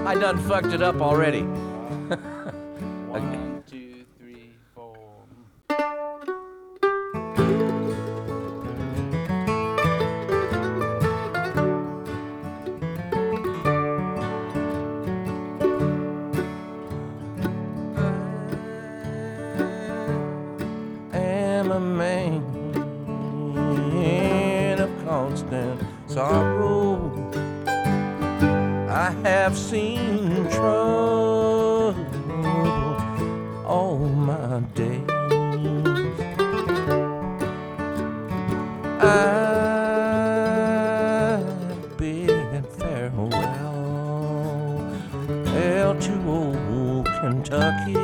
I done fucked it up already. 1, 2, 3, 4. I am a man of constant sorrow. I have seen trouble all my days. I've bid farewell to old Kentucky.